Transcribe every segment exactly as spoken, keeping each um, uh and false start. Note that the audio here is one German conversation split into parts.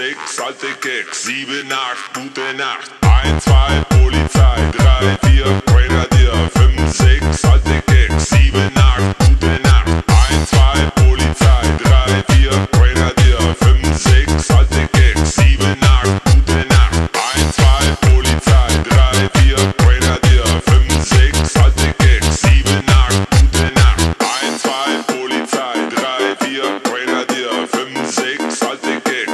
sechs, alte Keks, sieben, acht, gute Nacht. eins, zwei, Polizei, drei, vier, Grenadier, fünf, sechs, alte Keks, sieben, acht, gute Nacht. eins, zwei, Polizei, drei, vier, Grenadier, fünf, sechs, alte Keks, sieben, acht, gute Nacht. eins, zwei, Polizei, drei, vier, Grenadier, fünf, sechs, alte Keks, sieben, acht, gute Nacht. eins, zwei, Polizei, drei, vier, Grenadier, fünf, sechs, alte Keks.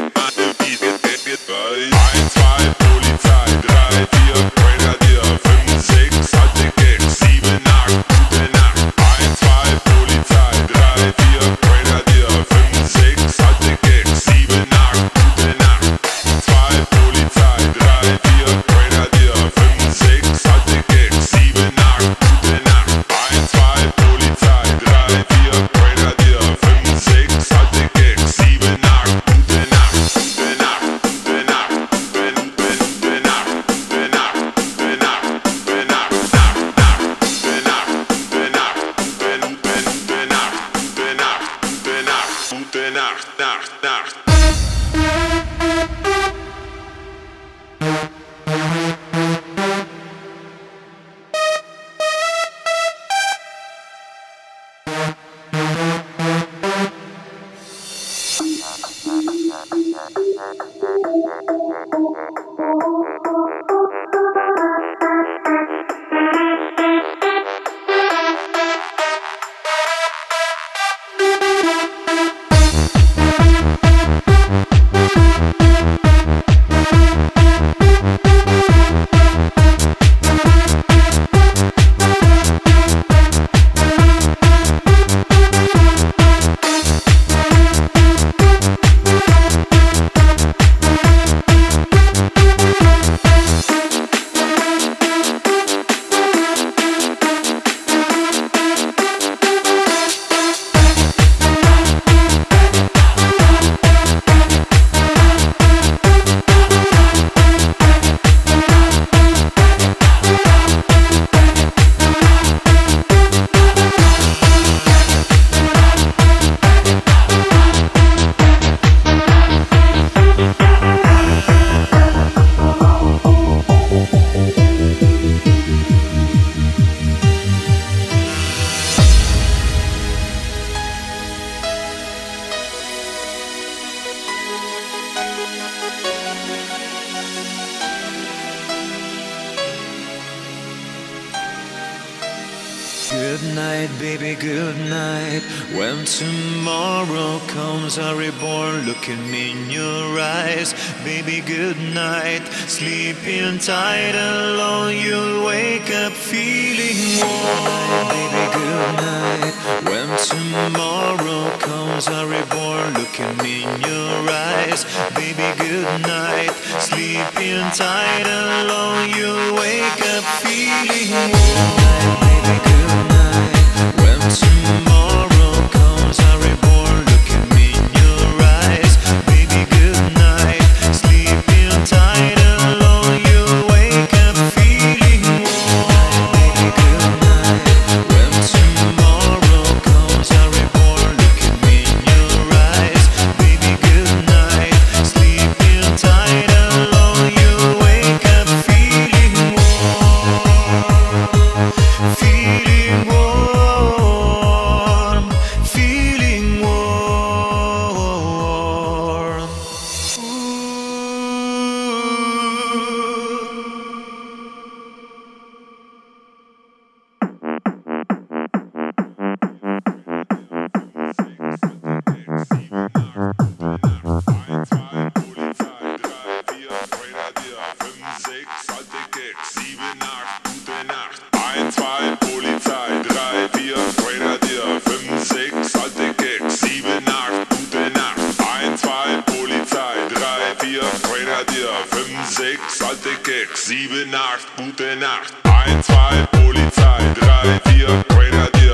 eins, zwei, Polizei, drei, vier, Grenadier, fünf, sechs, alte Keks, sieben, acht, gute Nacht. eins, zwei, Polizei, drei, vier, Grenadier, fünf, sechs, alte Keks, sieben, acht, gute Nacht. zwei, Polizei, drei, vier, Grenadier, fünf, sechs, alte Keks, sieben, acht, gute Nacht. eins, zwei, Polizei, drei, vier, Grenadier, fünf, sechs, alte Keks, sieben, acht, gute Nacht. Gute Nacht, gute Nacht, gute Nacht, gute Nacht, gute Nacht, gute Nacht, gute Nacht, gute Nacht, gute Nacht, gute Nacht, Nacht, Nacht. Good night, baby, good night. When tomorrow comes, I reborn, looking in your eyes. Baby, good night. Sleeping tight alone, you'll wake up feeling warm. Baby, good night. When tomorrow comes, I reborn, looking in your eyes. Baby, good night. Sleeping tight alone, you'll wake up feeling warm. Baby, good night. When tomorrow comes, I reborn, looking in your eyes. Baby, good night. Sleeping tight alone, you'll wake up feeling warm. Baby, good night. When tomorrow comes, I reborn, looking in your eyes. Baby, good night. Sleeping tight alone, you'll wake up feeling warm. Feeling warm, feeling warm. eins, zwei, Polizei, drei, vier, Grenadier, fünf, sechs, alte Keks, sieben, acht, gute Nacht. eins, zwei, Polizei, drei, vier, Grenadier, fünf, sechs, alte Keks, sieben, acht, gute Nacht. eins, zwei, Polizei, drei, vier, Grenadier,